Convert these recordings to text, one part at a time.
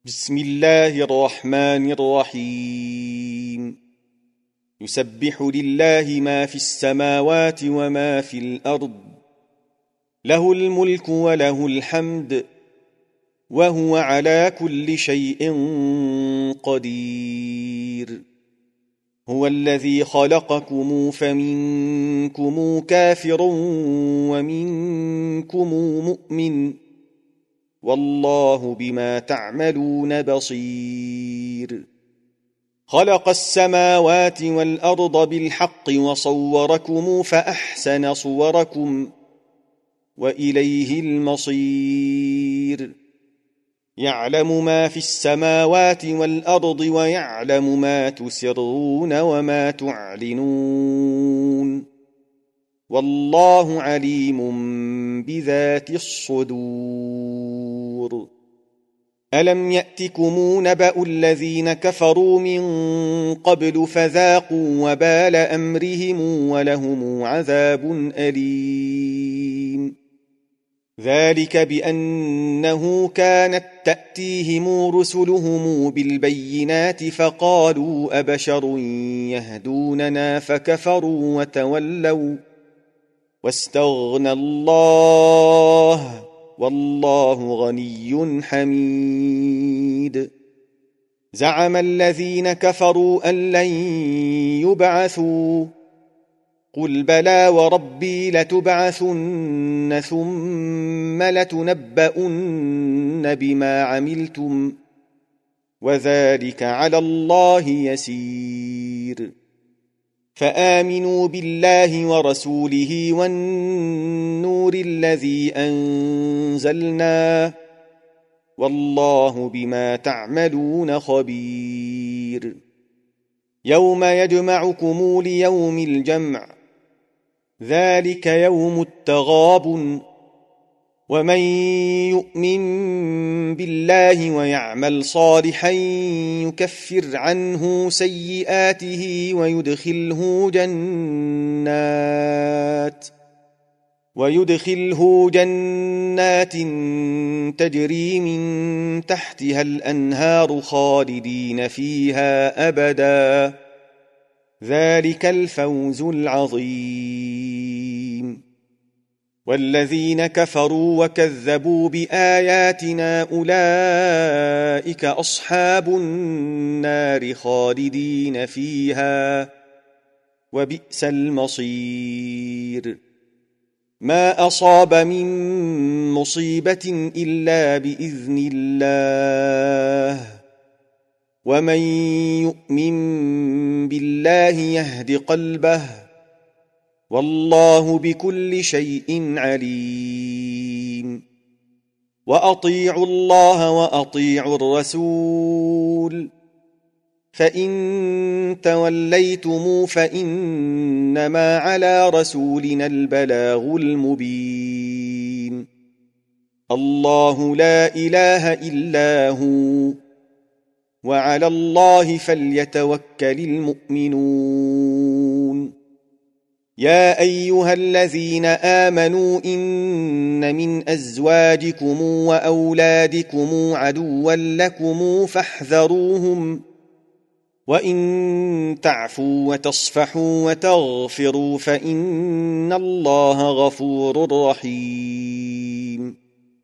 بسم الله الرحمن الرحيم يسبح لله ما في السماوات وما في الأرض له الملك وله الحمد وهو على كل شيء قدير هو الذي خلقكم فمنكم كافر ومنكم مؤمن والله بما تعملون بصير خلق السماوات والأرض بالحق وصوركم فأحسن صوركم وإليه المصير يعلم ما في السماوات والأرض ويعلم ما تسرون وما تعلنون والله عليم بذات الصدور ألم يأتكم نبأ الذين كفروا من قبل فذاقوا وبال أمرهم ولهم عذاب أليم ذلك بأنه كانت تأتيهم رسلهم بالبينات فقالوا أبشر يهدوننا فكفروا وتولوا واستغنى الله والله غني حميد زعم الذين كفروا أن لن يبعثوا قل بلى وربي لتبعثن ثم لتنبؤن بما عملتم وذلك على الله يسير فآمنوا بالله ورسوله والنور الذي أنزلنا والله بما تعملون خبير يوم يجمعكم ليوم الجمع ذلك يوم التغابن ومن يؤمن بالله ويعمل صالحا يكفر عنه سيئاته ويدخله جنات تجري من تحتها الأنهار خالدين فيها أبدا ذلك الفوز العظيم والذين كفروا وكذبوا بآياتنا أولئك أصحاب النار خالدين فيها وبئس المصير ما أصاب من مصيبة إلا بإذن الله ومن يؤمن بالله يهد قلبه والله بكل شيء عليم وأطيعوا الله وأطيعوا الرسول فإن توليتم فإنما على رسولنا البلاغ المبين الله لا إله إلا هو وعلى الله فليتوكل المؤمنون يا أيها الذين آمنوا إن من أزواجكم وأولادكم عدوا لكم فاحذروهم وإن تعفوا وتصفحوا وتغفروا فإن الله غفور رحيم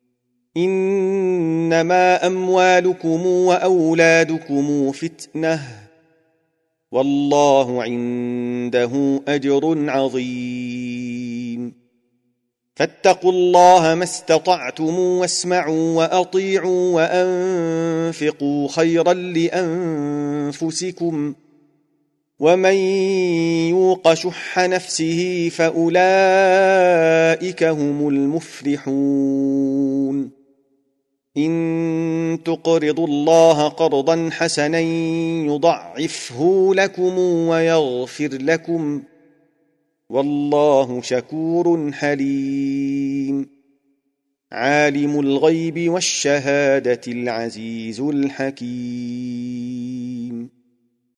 إنما أموالكم وأولادكم فتنة والله عنده أجر عظيم فاتقوا الله ما استطعتم واسمعوا وأطيعوا وأنفقوا خيرا لأنفسكم ومن يوق شح نفسه فأولئك هم المفلحون إن تقرضوا الله قرضا حسنا يضعفه لكم ويغفر لكم والله شكور حليم عالم الغيب والشهادة العزيز الحكيم